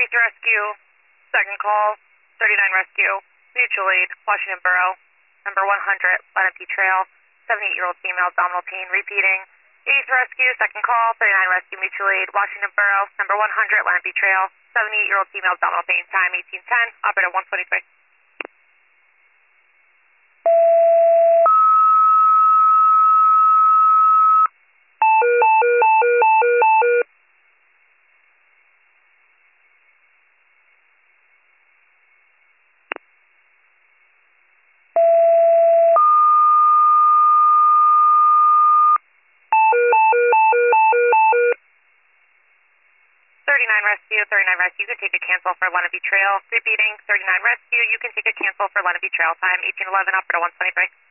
East Rescue, second call, 39 Rescue, mutual aid, Washington Borough, number 100, Lenape Trail, 78-year-old female, abdominal pain, repeating. East Rescue, second call, 39 Rescue, mutual aid, Washington Borough, number 100, Lenape Trail, 78-year-old female, abdominal pain, time 1810, operator 123. 39 Rescue, you can take a cancel for Lenape Trail. Repeating, 39 Rescue, you can take a cancel for Lenape Trail. Time 1811, operator 123.